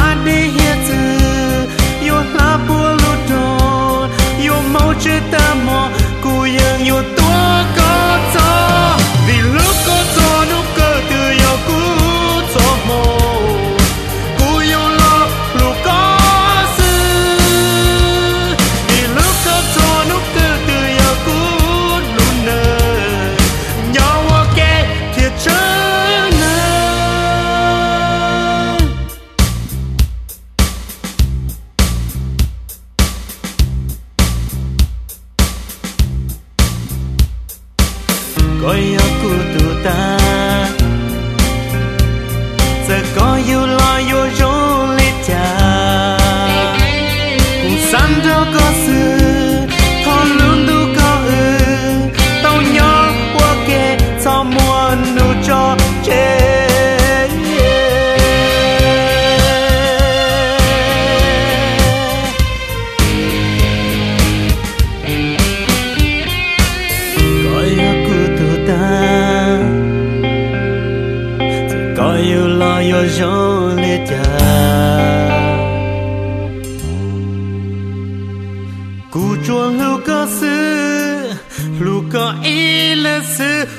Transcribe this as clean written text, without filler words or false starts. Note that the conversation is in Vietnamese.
mà đi hiện từ yêu là bùa lụt đồn yêu máu chơi ta mò cô yêu yêu tua có gió vì lúc có gió lúc cơ từ yêu cũ gió mồ cô yêu lo lúc có sự vì lúc có gió lúc cơ từ yêu cũ luôn nở nhau ok thiệt chớ nở coi yêu cô tu ta giờ có yêu lo yêu dỗ lết cha cùng san đâu có sự thon luôn tu có tao nhớ qua kề cho muôn nụ cho chê coi yêu cô tu ta coi yêu lo yêu dỗ lết cha cú chuông lưu có sư lưu có ý là sư